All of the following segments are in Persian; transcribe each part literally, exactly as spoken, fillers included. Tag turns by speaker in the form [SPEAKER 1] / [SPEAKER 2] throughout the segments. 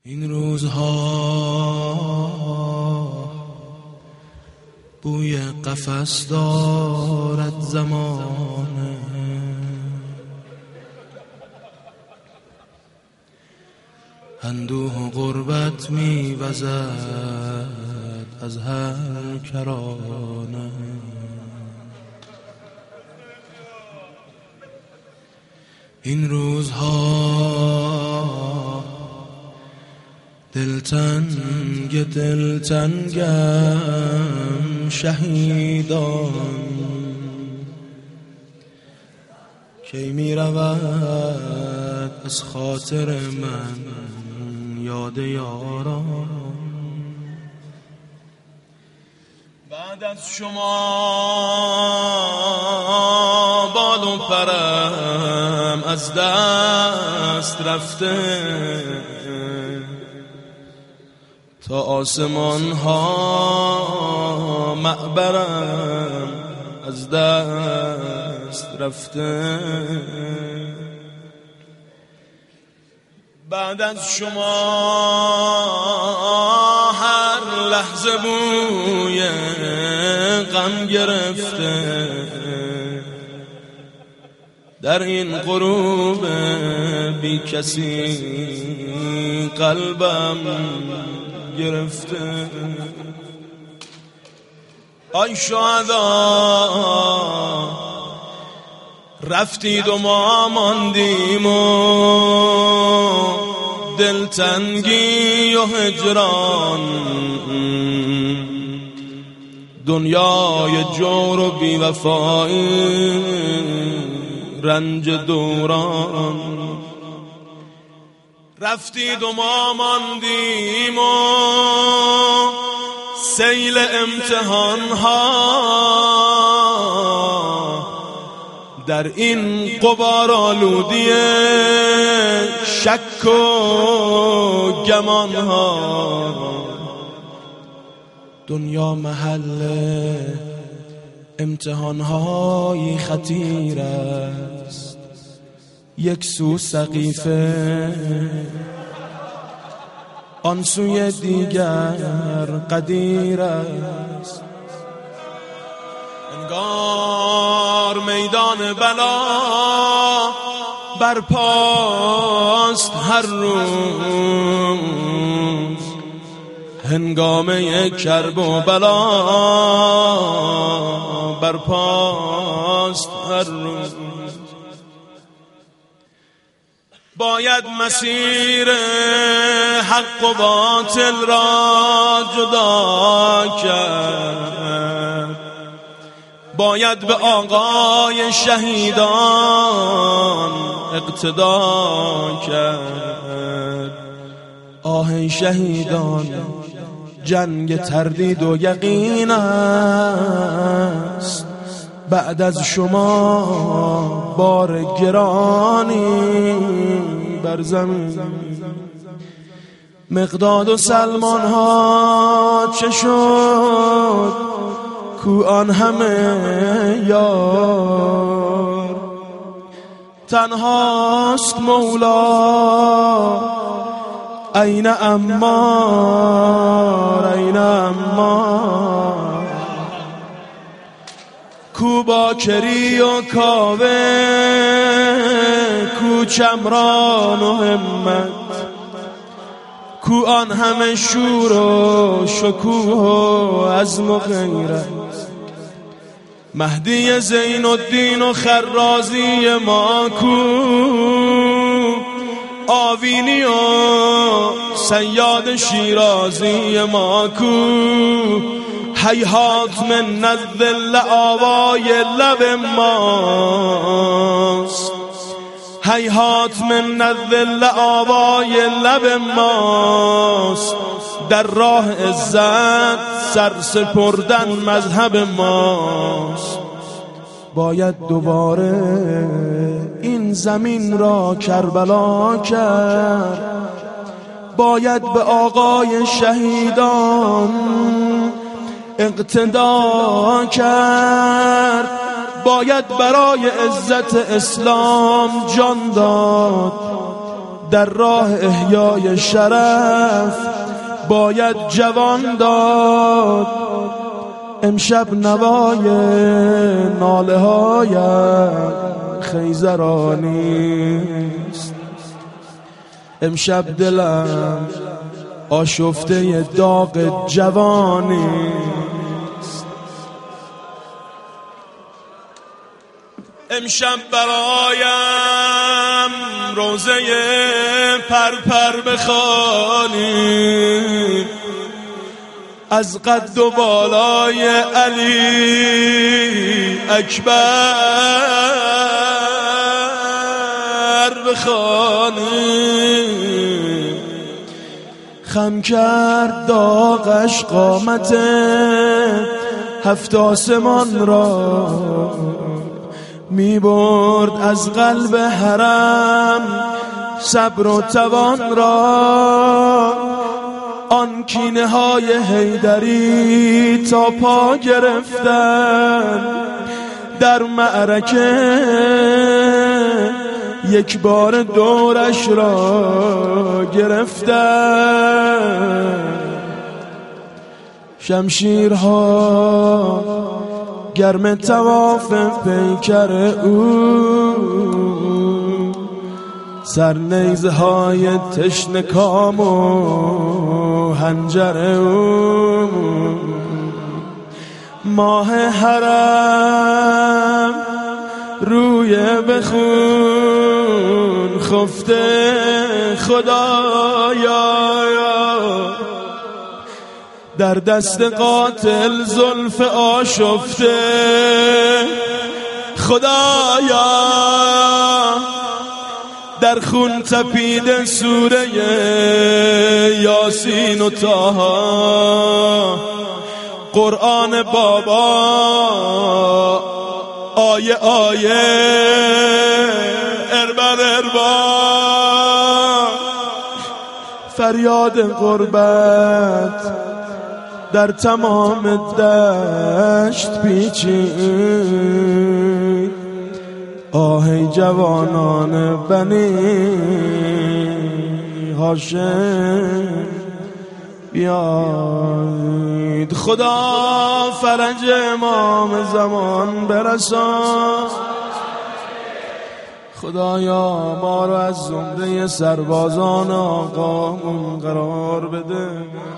[SPEAKER 1] این روزها بوی قفس دارد زمانه، اندوه غربت می‌وزد از هر کرانه. این روزها دلتنگ دلتنگم شهیدان، کی می رود از خاطر من یاد یاران. بعد از شما بال و پرم از دست رفته، تا آسمان ها معبرم از دست رفته. بعد از شما هر لحظه بوی غم گرفته، در این غروب بی کسی قلبم گرفته. آی شهدا رفتید و ما ماندیم و دلتنگی و هجران، دنیای جور و بیوفایی رنج دوران. رفتید و ما ماندیم و سیل امتحان ها، در این غبار آلودی شک و گمان ها. دنیا محل امتحان های خطیر است، یک سو سقیفه آن سوی دیگر قدیر است. انگار میدان بلا برپاست هر روز، هنگامه کرب و بلا برپاست هر روز. باید مسیر حق و باطل را جدا کرد، باید به آقای شهیدان اقتدا کرد. آه شهیدان جنگ تردید و یقین است، بعد از شما بار گرانی بر زمین. مقداد و سلمان ها چه شد کو آن همه یار، تنهاست مولا این عمار این عمار. کو باکری و کاوه کو چمران و همت، کو آن همه شور و شکوه و عزم و غیرت. مهدی زین الدین و خرازی ما کو، آوینی و صیاد شیرازی ما کو. هیهات من الذل آوای لب ماست، هیهات من الذل آوای لب ماست. در راه عزت سر سپردن مذهب ماست. باید دوباره این زمین را کربلا کرد، باید به آقای شهیدان اقتدا کرد، باید برای عزت اسلام جان داد، در راه احیای شرف باید جوان داد. امشب نوای ناله هایم خیزرانیست، امشب دلم آشفته داغ جوانیست. امشب برایم روزه پرپر بخوانی، از قد و بالای علی اکبر بخوانی. خم کرد داغش قامت هفت آسمان را، می برد از قلب حرم صبر و توان را. آن کینه های حیدری تا پا گرفتن، در معرکه یک بار دورش را گرفتن. شمشیرها گرم طواف پیکر او، سرنیزه های تشنه کام و هنجر او. ماه حرم روی بخون خفته خدایا، در دست قاتل زلف آشفته خدایا. در خون تپیده سوره یاسین و طه، قرآن بابا آیه آیه اربر اربا. فریاد غربت در تمام دشت پیچید، آه جوانان بنی هاشم بیاید. خدا فرج امام زمان برسان، خدایا ما رو از زمره سربازان آقامون قرار بده.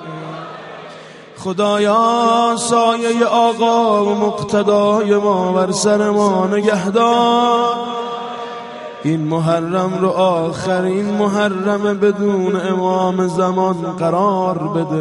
[SPEAKER 1] خدایا سایه آقا و مقتدای ما بر سر ما نگهدار. این محرم رو آخرین محرم بدون امام زمان قرار بده.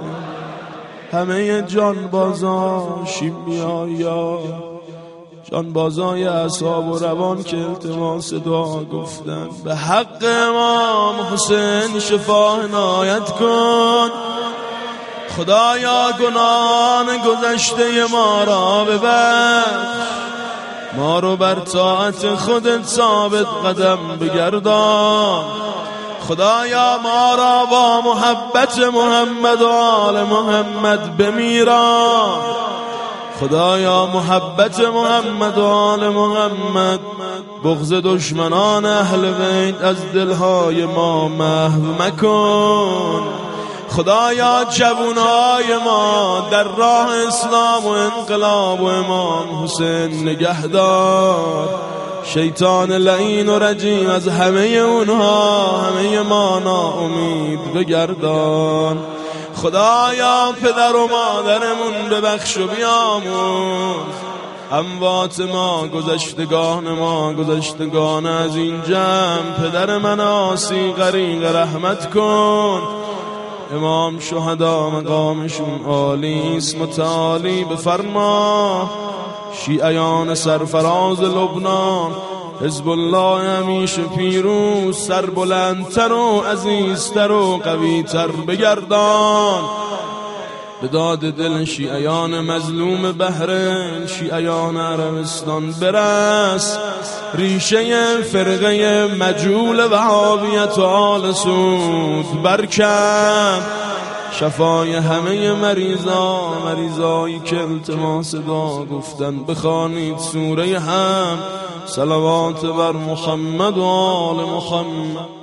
[SPEAKER 1] همه جانبازا شیمیا جانبازای اعصاب و روان که التماس دعا گفتن، به حق امام حسین شفا عنایت کن. خدایا گناهان گذشته ما را ببخش، ما رو بر طاعت خودت ثابت قدم بگردان. خدایا ما را با محبت محمد و آل محمد بمیران. خدایا محبت محمد و آل محمد، بغض دشمنان اهل بیت از دلهای ما محو مکن. خدایا جوانای ما در راه اسلام و انقلاب و امام حسین نگهدار. شیطان لعین و رجیم از همه اونها همه ما ناامید بگردان. خدایا پدر و مادرمون ببخش و بیامرز، اموات ما گذشتگان ما گذشتگان از این جمع، پدر من آسی غریق رحمت کن. امام شهدا مقامشون عالیست متعالی بفرما. شیعیان سرفراز لبنان حزب الله همیشه پیروز، سر بلندتر و عزیزتر و قویتر بگردان. به داد دل شیعیان مظلوم بحرین شیعیان عربستان برس. ریشه فرقه مجهول وهابیت و آل سود برکن. شفای همه مریضا مریضایی که التماس دعا گفتن بخوانید سوره هم. صلوات بر محمد و آل محمد.